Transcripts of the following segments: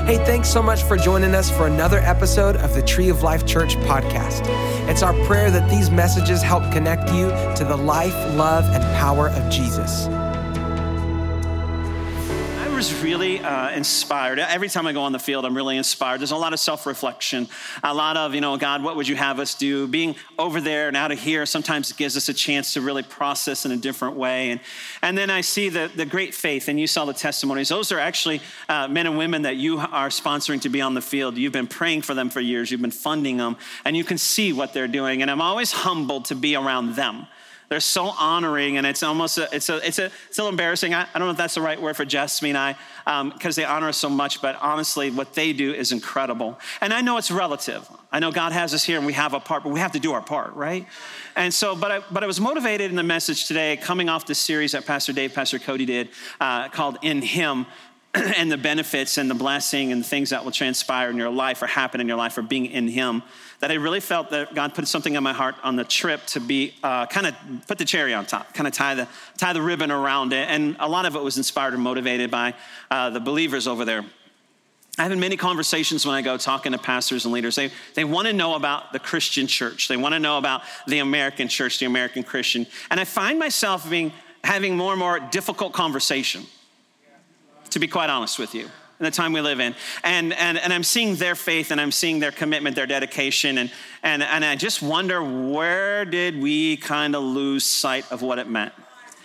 Hey, thanks so much for joining us for another episode of the Tree of Life Church podcast. It's our prayer that these messages help connect you to the life, love, and power of Jesus. I was really inspired. Every time I go on the field, I'm really inspired. There's a lot of self-reflection, a lot of, God, what would you have us do? Being over there and out of here sometimes gives us a chance to really process in a different way. And then I see the great faith, and you saw the testimonies. Those are actually men and women that you are sponsoring to be on the field. You've been praying for them for years. You've been funding them, and you can see what they're doing. And I'm always humbled to be around them. They're so honoring, and it's almost it's a little embarrassing. I don't know if that's the right word for Jesse and I, because they honor us so much. But honestly, what they do is incredible. And I know it's relative. I know God has us here, and we have a part, but we have to do our part, right? And so, but I was motivated in the message today, coming off this series that Pastor Dave, Pastor Cody did, called "In Him." And the benefits and the blessing and the things that will transpire in your life or happen in your life or being in Him, that I really felt that God put something in my heart on the trip to be kind of put the cherry on top, kind of tie the ribbon around it. And a lot of it was inspired and motivated by the believers over there. I have many conversations when I go talking to pastors and leaders. They want to know about the Christian church. They want to know about the American church, the American Christian. And I find myself having more and more difficult conversation, to be quite honest with you, in the time we live in. And I'm seeing their faith, and I'm seeing their commitment, their dedication, and I just wonder, where did we kind of lose sight of what it meant?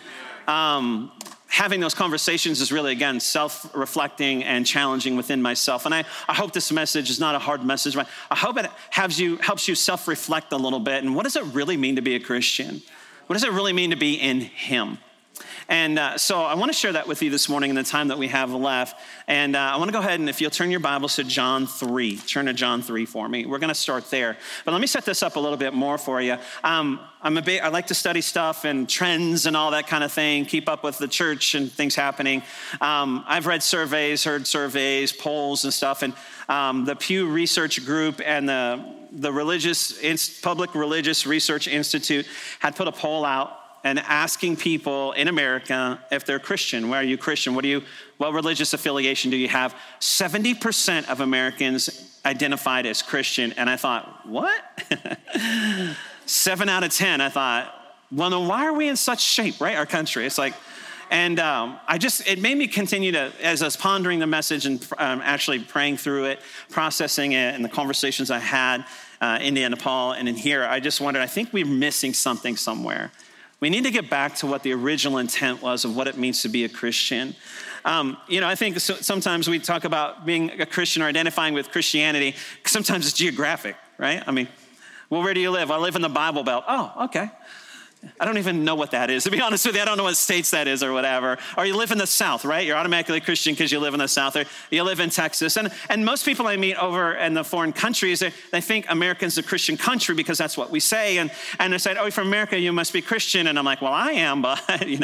Having those conversations is really, again, self-reflecting and challenging within myself. And I hope this message is not a hard message, but I hope it helps you self-reflect a little bit. And what does it really mean to be a Christian? What does it really mean to be in Him? And so I want to share that with you this morning in the time that we have left. And I want to go ahead, and if you'll turn your Bibles to John 3. Turn to John 3 for me. We're going to start there. But let me set this up a little bit more for you. I like to study stuff and trends and all that kind of thing, keep up with the church and things happening. I've read surveys, heard surveys, polls and stuff. And the Pew Research Group and the Public Religious Research Institute had put a poll out and asking people in America if they're Christian. Where are you Christian? What religious affiliation do you have? 70% of Americans identified as Christian. And I thought, what? 7 out of 10. I thought, well, then why are we in such shape, right? Our country. It's like, and it made me continue to, as I was pondering the message and actually praying through it, processing it, and the conversations I had in India, Nepal, and in here, I just wondered, I think we're missing something somewhere. We need to get back to what the original intent was of what it means to be a Christian. I think sometimes we talk about being a Christian or identifying with Christianity. Sometimes it's geographic, right? I mean, well, where do you live? I live in the Bible Belt. Oh, okay. I don't even know what that is. To be honest with you, I don't know what states that is or whatever. Or you live in the South, right? You're automatically Christian because you live in the South. Or you live in Texas. And most people I meet over in the foreign countries, they think America's a Christian country because that's what we say. And they say, oh, you're from America, you must be Christian. And I'm like, well, I am, but, and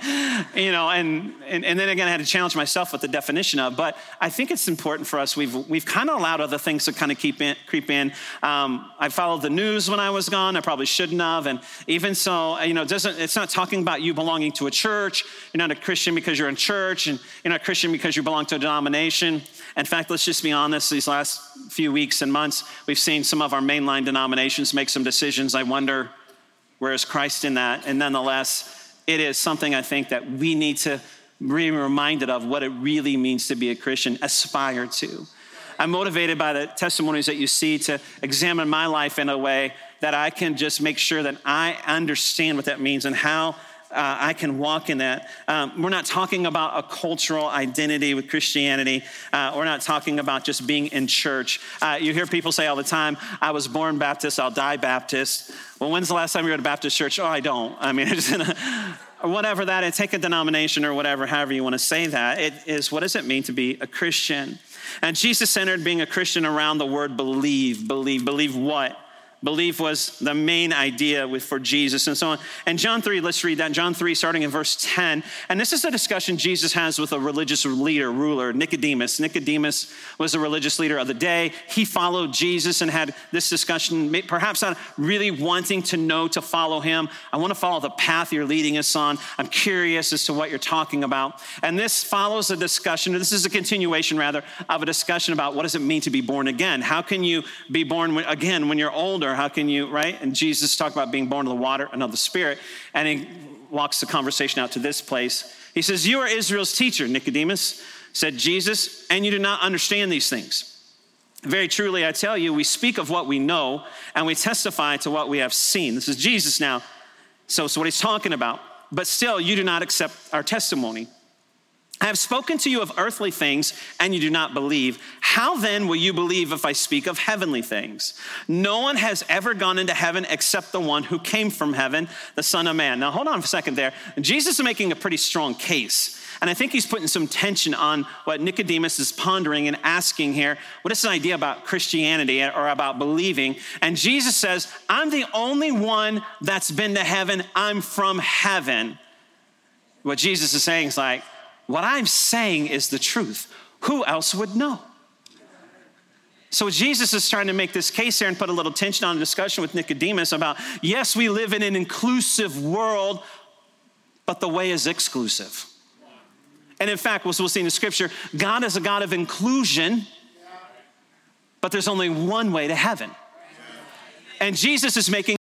then again, I had to challenge myself with the definition of, but I think it's important for us. We've kind of allowed other things to kind of creep in. I followed the news when I was gone. I probably shouldn't have. And even so, it's not talking about you belonging to a church. You're not a Christian because you're in church, and you're not a Christian because you belong to a denomination. In fact, let's just be honest, these last few weeks and months, we've seen some of our mainline denominations make some decisions. I wonder, where is Christ in that? And nonetheless, it is something I think that we need to be reminded of what it really means to be a Christian, aspire to. I'm motivated by the testimonies that you see to examine my life in a way that I can just make sure that I understand what that means and how I can walk in that. We're not talking about a cultural identity with Christianity. We're not talking about just being in church. You hear people say all the time, I was born Baptist, I'll die Baptist. Well, when's the last time you were at a Baptist church? Oh, I don't. I mean, or whatever that is, take a denomination or whatever, however you want to say that. It is, what does it mean to be a Christian? And Jesus centered being a Christian around the word believe. Believe what? Belief was the main idea for Jesus and so on. And John 3, let's read that. John 3, starting in verse 10. And this is a discussion Jesus has with a religious ruler, Nicodemus. Nicodemus was a religious leader of the day. He followed Jesus and had this discussion, perhaps not really wanting to know to follow him. I want to follow the path you're leading us on. I'm curious as to what you're talking about. And this follows a discussion, this is a continuation rather, of a discussion about what does it mean to be born again? How can you be born again when you're older? How can you, right? And Jesus talked about being born of the water and of the Spirit. And he walks the conversation out to this place. He says, you are Israel's teacher, Nicodemus, said Jesus, and you do not understand these things. Very truly, I tell you, we speak of what we know and we testify to what we have seen. This is Jesus now. So what he's talking about. But still, you do not accept our testimony. I have spoken to you of earthly things, and you do not believe. How then will you believe if I speak of heavenly things? No one has ever gone into heaven except the one who came from heaven, the Son of Man. Now, hold on for a second there. Jesus is making a pretty strong case, and I think he's putting some tension on what Nicodemus is pondering and asking here. What is this idea about Christianity or about believing? And Jesus says, I'm the only one that's been to heaven. I'm from heaven. What Jesus is saying is like, what I'm saying is the truth. Who else would know? So Jesus is trying to make this case here and put a little tension on a discussion with Nicodemus about, yes, we live in an inclusive world, but the way is exclusive. And in fact, as we'll see in the scripture, God is a God of inclusion, but there's only one way to heaven. And Jesus is making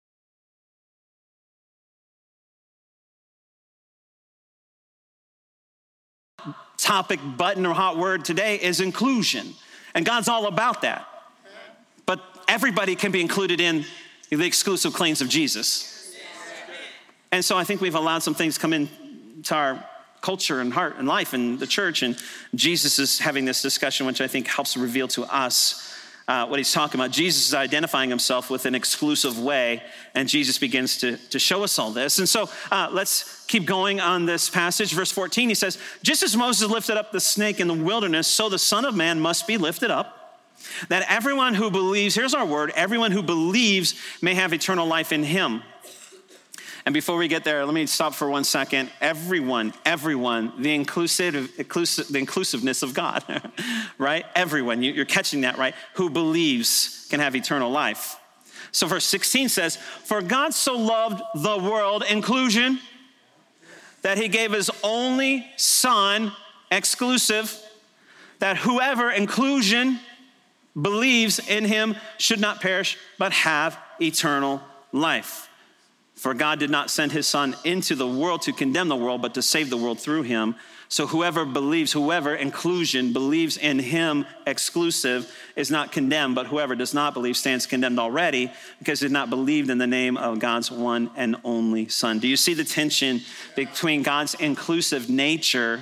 topic, button, or hot word today is inclusion. And God's all about that. But everybody can be included in the exclusive claims of Jesus. And so I think we've allowed some things come into our culture and heart and life and the church. And Jesus is having this discussion, which I think helps reveal to us what he's talking about. Jesus is identifying himself with an exclusive way, and Jesus begins to show us all this. And so let's keep going on this passage. Verse 14, he says, just as Moses lifted up the snake in the wilderness, so the Son of Man must be lifted up, that everyone who believes, here's our word, everyone who believes may have eternal life in him. And before we get there, let me stop for 1 second. Everyone, the inclusiveness of God, right? Everyone, you're catching that, right? Who believes can have eternal life. So verse 16 says, for God so loved the world, inclusion, that he gave his only Son, exclusive, that whoever, inclusion, believes in him should not perish, but have eternal life. For God did not send his Son into the world to condemn the world, but to save the world through him. So whoever believes, inclusion, believes in him, exclusive, is not condemned, but whoever does not believe stands condemned already because did not believe in the name of God's one and only Son. Do you see the tension between God's inclusive nature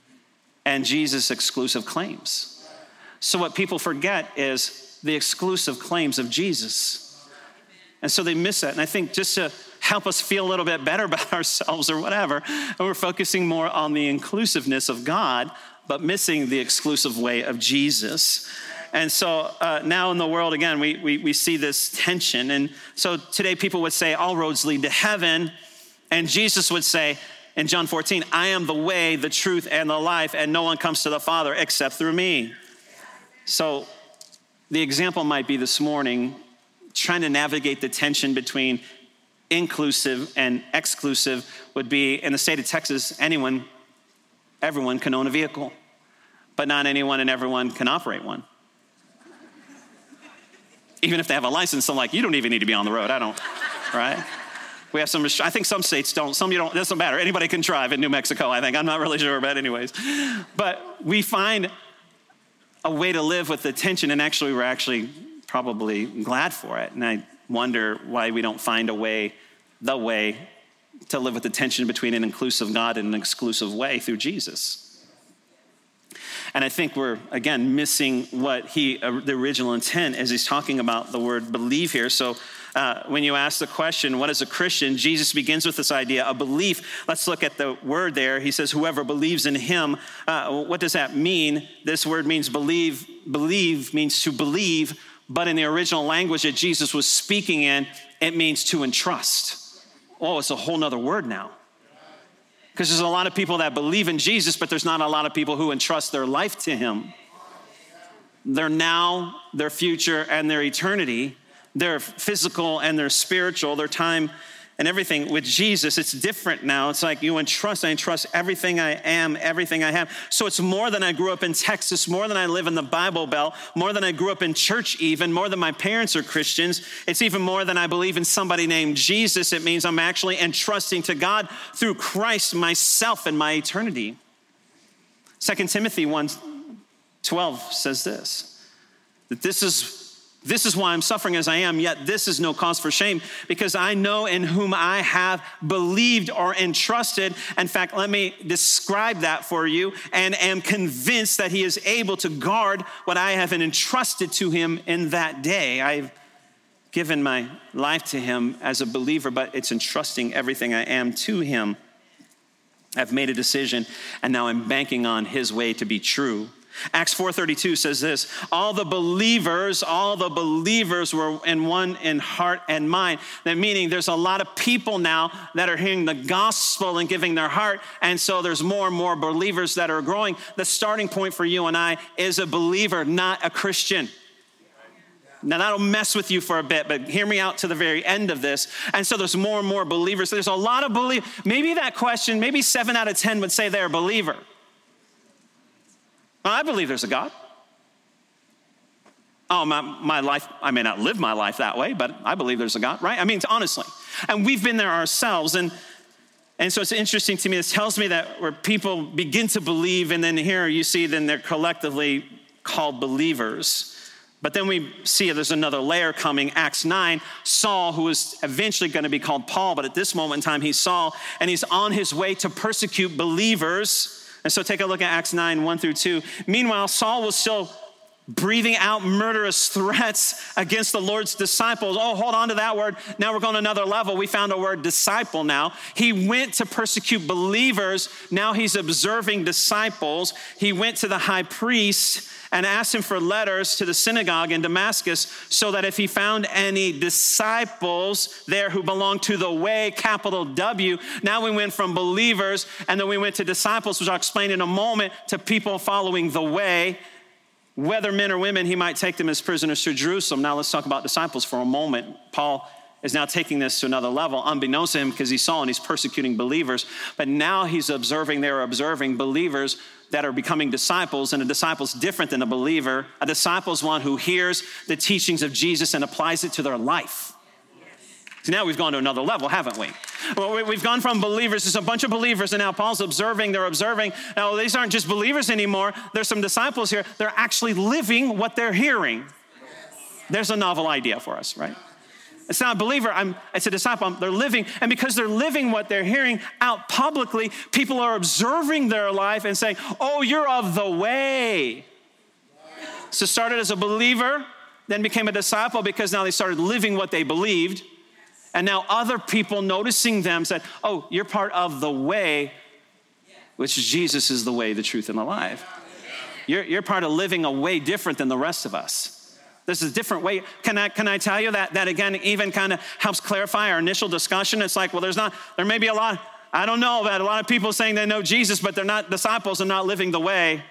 and Jesus' exclusive claims? So what people forget is the exclusive claims of Jesus. And so they miss that. And I think just to help us feel a little bit better about ourselves or whatever, and we're focusing more on the inclusiveness of God, but missing the exclusive way of Jesus. And so now in the world, again, we see this tension. And so today people would say, all roads lead to heaven. And Jesus would say in John 14, I am the way, the truth, and the life, and no one comes to the Father except through me. So the example might be this morning, trying to navigate the tension between inclusive and exclusive would be, in the state of Texas, everyone can own a vehicle, but not anyone and everyone can operate one. Even if they have a license, I'm like, you don't even need to be on the road. I don't, right? We have some, I think some states don't, some you don't, it doesn't matter. Anybody can drive in New Mexico, I think. I'm not really sure, but anyways. But we find a way to live with the tension, and actually we're actually probably glad for it. And I wonder why we don't find the way to live with the tension between an inclusive God and an exclusive way through Jesus. And I think we're, again, missing what the original intent as he's talking about the word believe here. So when you ask the question, what is a Christian? Jesus begins with this idea of belief. Let's look at the word there. He says, whoever believes in him. What does that mean? This word means believe. Believe means to believe, but in the original language that Jesus was speaking in, it means to entrust. Oh, it's a whole nother word now. Because there's a lot of people that believe in Jesus, but there's not a lot of people who entrust their life to him. Their now, their future, and their eternity, their physical and their spiritual, their time and everything. With Jesus, it's different now. It's like I entrust everything I am, everything I have. So it's more than I grew up in Texas, more than I live in the Bible Belt, more than I grew up in church even, more than my parents are Christians. It's even more than I believe in somebody named Jesus. It means I'm actually entrusting to God through Christ myself and my eternity. 2 Timothy 1:12 says this, that this is why I'm suffering as I am, yet this is no cause for shame, because I know in whom I have believed or entrusted. In fact, let me describe that for you, and am convinced that he is able to guard what I have entrusted to him in that day. I've given my life to him as a believer, but it's entrusting everything I am to him. I've made a decision, and now I'm banking on his way to be true. Acts 4:32 says this, all the believers were in one in heart and mind. That meaning there's a lot of people now that are hearing the gospel and giving their heart. And so there's more and more believers that are growing. The starting point for you and I is a believer, not a Christian. Now that'll mess with you for a bit, but hear me out to the very end of this. And so there's more and more believers. There's a lot of believers. Maybe that question, maybe 7 out of 10 would say they're a believer. Well, I believe there's a God. Oh, my life, I may not live my life that way, but I believe there's a God, right? I mean, honestly. And we've been there ourselves. And so it's interesting to me. This tells me that where people begin to believe, and then here you see then they're collectively called believers. But then we see there's another layer coming. Acts 9, Saul, who is eventually going to be called Paul, but at this moment in time, he's Saul, and he's on his way to persecute believers. And so take a look at Acts 9, 1-2. Meanwhile, Saul was still breathing out murderous threats against the Lord's disciples. Oh, hold on to that word. Now we're going to another level. We found a word disciple now. He went to persecute believers. Now he's observing disciples. He went to the high priest and asked him for letters to the synagogue in Damascus so that if he found any disciples there who belonged to the way, capital W, now we went from believers and then we went to disciples, which I'll explain in a moment, to people following the way. Whether men or women, he might take them as prisoners to Jerusalem. Now let's talk about disciples for a moment. Paul is now taking this to another level, unbeknownst to him, because he's Saul and he's persecuting believers. But now they're observing believers that are becoming disciples, and a disciple's different than a believer. A disciple is one who hears the teachings of Jesus and applies it to their life. So now we've gone to another level, haven't we? Well, we've gone from believers, there's a bunch of believers, and now Paul's observing, they're observing. Now, these aren't just believers anymore. There's some disciples here. They're actually living what they're hearing. There's a novel idea for us, right? It's not a believer, it's a disciple. They're living, and because they're living what they're hearing out publicly, people are observing their life and saying, oh, you're of the way. So started as a believer, then became a disciple because now they started living what they believed. And now other people noticing them said, oh, you're part of the way, which Jesus is the way, the truth, and the life. You're part of living a way different than the rest of us. This is a different way. Can I tell you that again, even kind of helps clarify our initial discussion? It's like, well, there may be a lot, I don't know, about a lot of people saying they know Jesus, but they're not disciples and not living the way.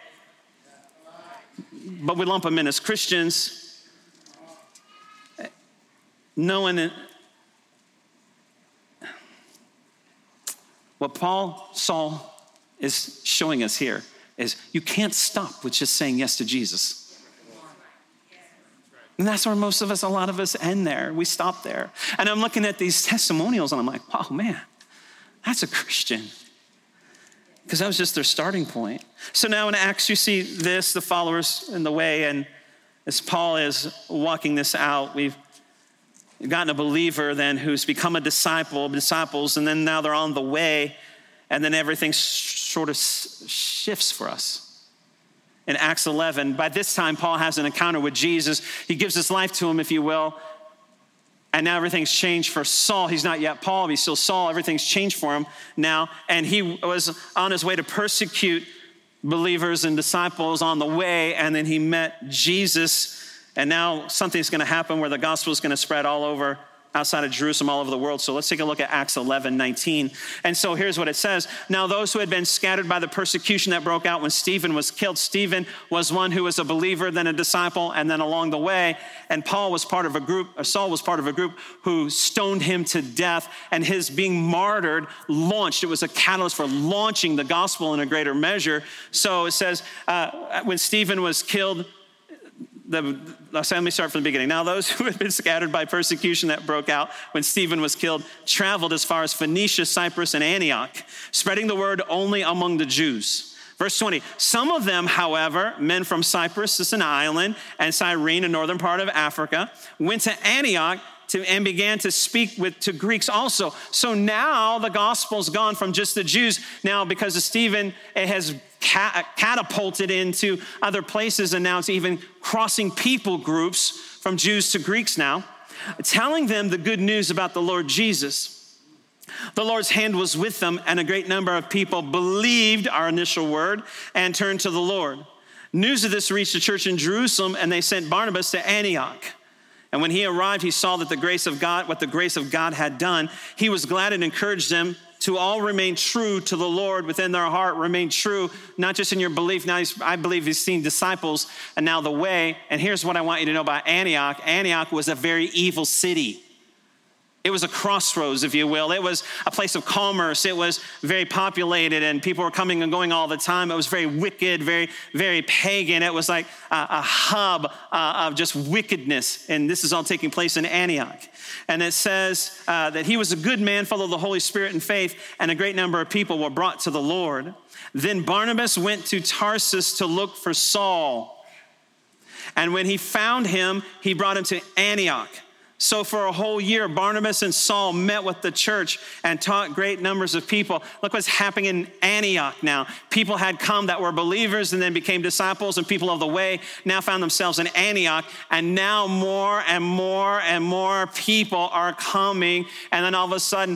But we lump them in as Christians. Knowing what Saul is showing us here is you can't stop with just saying yes to Jesus. And that's where a lot of us end there. We stop there. And I'm looking at these testimonials and I'm like, wow, man, that's a Christian. Because that was just their starting point. So now in Acts, you see this, the followers in the way. And as Paul is walking this out, we've gotten a believer then who's become a disciples, and then now they're on the way. And then everything sort of shifts for us. In Acts 11, by this time, Paul has an encounter with Jesus. He gives his life to him, if you will. And now everything's changed for Saul. He's not yet Paul, but he's still Saul. Everything's changed for him now. And he was on his way to persecute believers and disciples on the way. And then he met Jesus. And now something's going to happen where the gospel is going to spread all over outside of Jerusalem, all over the world. So let's take a look at Acts 11:19. And so here's what it says. Now those who had been scattered by the persecution that broke out when Stephen was killed, Stephen was one who was a believer, then a disciple, and then along the way, and Saul was part of a group who stoned him to death, and his being martyred it was a catalyst for launching the gospel in a greater measure. So it says, when Stephen was killed, let me start from the beginning. Now, those who had been scattered by persecution that broke out when Stephen was killed traveled as far as Phoenicia, Cyprus, and Antioch, spreading the word only among the Jews. Verse 20, some of them, however, men from Cyprus, this is an island, and Cyrene, a northern part of Africa, went to Antioch and began to speak to Greeks also. So now the gospel's gone from just the Jews. Now, because of Stephen, it has catapulted into other places, and now it's even crossing people groups from Jews to Greeks now, telling them the good news about the Lord Jesus. The Lord's hand was with them, and a great number of people believed our initial word and turned to the Lord. News of this reached the church in Jerusalem, and they sent Barnabas to Antioch. And when he arrived, he saw that what the grace of God had done. He was glad and encouraged them to all remain true to the Lord within their heart, remain true, not just in your belief. Now, I believe he's seen disciples and now the way. And here's what I want you to know about Antioch. Antioch was a very evil city. It was a crossroads, if you will. It was a place of commerce. It was very populated, and people were coming and going all the time. It was very wicked, very, very pagan. It was like a hub of just wickedness, and this is all taking place in Antioch. And it says that he was a good man, full of the Holy Spirit and faith, and a great number of people were brought to the Lord. Then Barnabas went to Tarsus to look for Saul. And when he found him, he brought him to Antioch. So for a whole year, Barnabas and Saul met with the church and taught great numbers of people. Look what's happening in Antioch now. People had come that were believers and then became disciples, and people of the way now found themselves in Antioch. And now more and more and more people are coming. And then all of a sudden,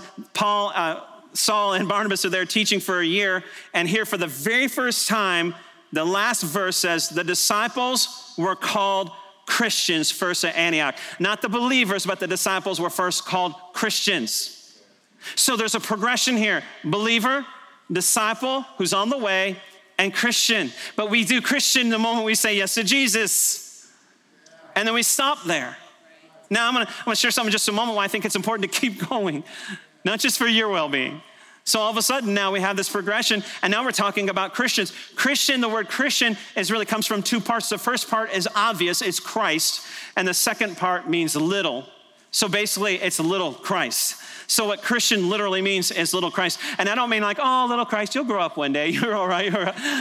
Saul and Barnabas are there teaching for a year. And here for the very first time, the last verse says, the disciples were called Christians first at Antioch. Not the believers, but the disciples were first called Christians. So there's a progression here. Believer, disciple, who's on the way, and Christian. But we do Christian the moment we say yes to Jesus. And then we stop there. Now I'm gonna share something in just a moment why I think it's important to keep going. Not just for your well-being. So all of a sudden now we have this progression, and now we're talking about Christians. Christian, the word Christian really comes from two parts. The first part is obvious, it's Christ, and the second part means little. So basically it's little Christ. So what Christian literally means is little Christ. And I don't mean like, oh, little Christ, you'll grow up one day. You're all right.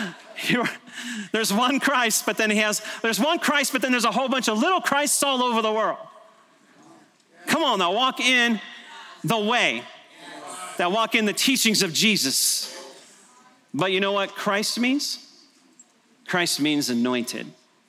There's one Christ, but then there's one Christ, but then there's a whole bunch of little Christs all over the world. Come on now, walk in the way. That walk in the teachings of Jesus. But you know what Christ means? Christ means anointed.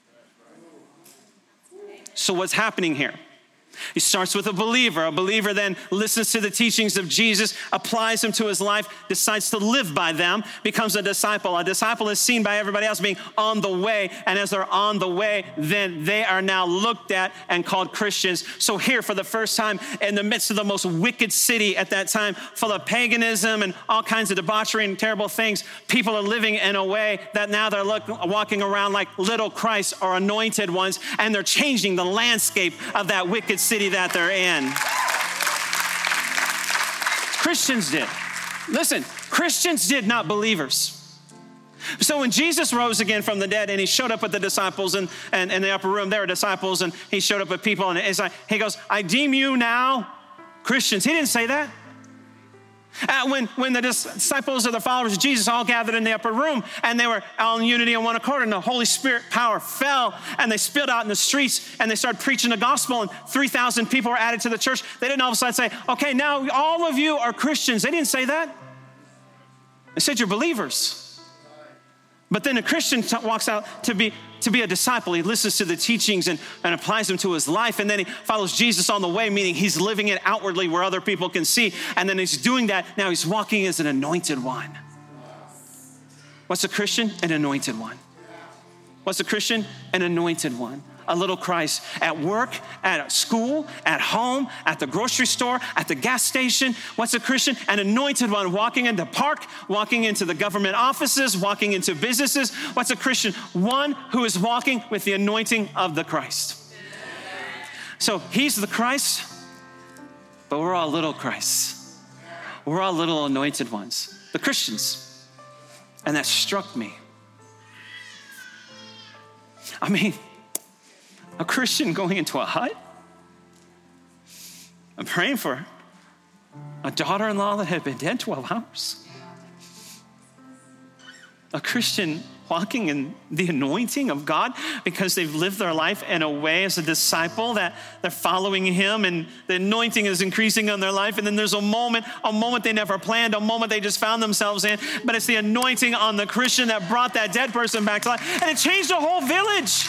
So what's happening here? He starts with a believer. A believer then listens to the teachings of Jesus, applies them to his life, decides to live by them, becomes a disciple. A disciple is seen by everybody else being on the way, and as they're on the way, then they are now looked at and called Christians. So here, for the first time, in the midst of the most wicked city at that time, full of paganism and all kinds of debauchery and terrible things, people are living in a way that now they're walking around like little Christ or anointed ones, and they're changing the landscape of that wicked city that they're in. Christians did. Listen, Christians did, not believers. So when Jesus rose again from the dead and he showed up with the disciples and in the upper room, there were disciples, and he showed up with people, and it's like, he goes, I deem you now Christians. He didn't say that. When the disciples or the followers of Jesus all gathered in the upper room, and they were all in unity and one accord, and the Holy Spirit power fell, and they spilled out in the streets, and they started preaching the gospel, and 3,000 people were added to the church. They didn't all of a sudden say, okay, now all of you are Christians. They didn't say that. They said you're believers. But then a Christian walks out to be a disciple. He listens to the teachings and applies them to his life. And then he follows Jesus on the way, meaning he's living it outwardly where other people can see. And then he's doing that. Now he's walking as an anointed one. What's a Christian? An anointed one. What's a Christian? An anointed one. a little Christ at work, at school, at home, at the grocery store, at the gas station. What's a Christian? An anointed one walking into park, walking into the government offices, walking into businesses. What's a Christian? One who is walking with the anointing of the Christ. So he's the Christ, but we're all little Christs. We're all little anointed ones, the Christians. And that struck me. I mean, a Christian going into a hut? I'm praying for a daughter-in-law that had been dead 12 hours. A Christian walking in the anointing of God because they've lived their life in a way as a disciple that they're following him and the anointing is increasing on their life. And then there's a moment they never planned, a moment they just found themselves in, but it's the anointing on the Christian that brought that dead person back to life. And it changed the whole village.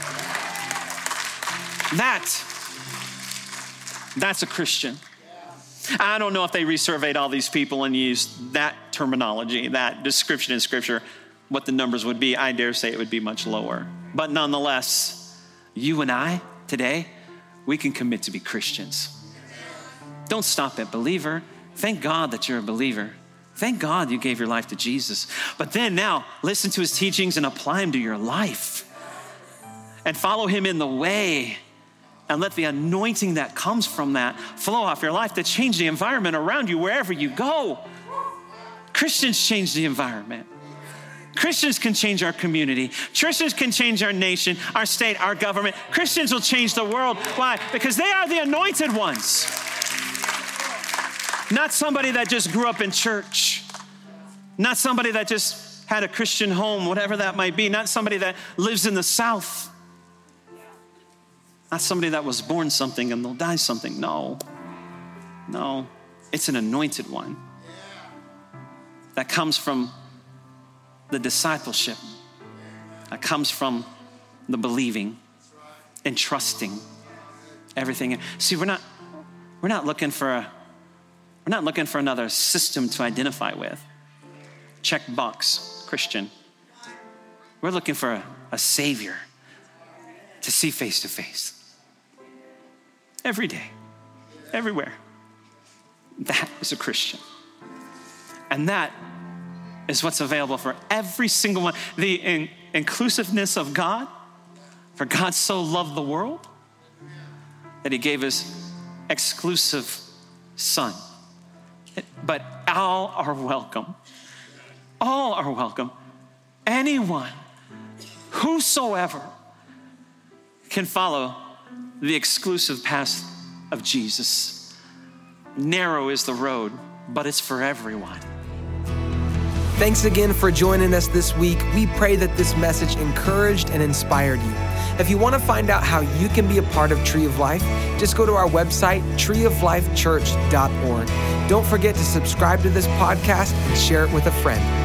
That's a Christian. I don't know if they resurveyed all these people and used that terminology, that description in Scripture, what the numbers would be. I dare say it would be much lower. But nonetheless, you and I today, we can commit to be Christians. Don't stop at believer. Thank God that you're a believer. Thank God you gave your life to Jesus. But then now, listen to his teachings and apply them to your life. And follow him in the way. And let the anointing that comes from that flow off your life to change the environment around you wherever you go. Christians change the environment. Christians can change our community. Christians can change our nation, our state, our government. Christians will change the world. Why? Because they are the anointed ones. Not somebody that just grew up in church. Not somebody that just had a Christian home, whatever that might be. Not somebody that lives in the South. Not somebody that was born something and they'll die something. No. It's an anointed one that comes from the discipleship, that comes from the believing and trusting everything. See, we're not looking for another system to identify with. Check box, Christian. We're looking for a Savior to see face to face. Every day, everywhere. That is a Christian. And that is what's available for every single one. The inclusiveness of God, for God so loved the world that he gave his exclusive son. But all are welcome. All are welcome. Anyone, whosoever, can follow the exclusive path of Jesus. Narrow is the road, but it's for everyone. Thanks again for joining us this week. We pray that this message encouraged and inspired you. If you want to find out how you can be a part of Tree of Life, just go to our website, treeoflifechurch.org. Don't forget to subscribe to this podcast and share it with a friend.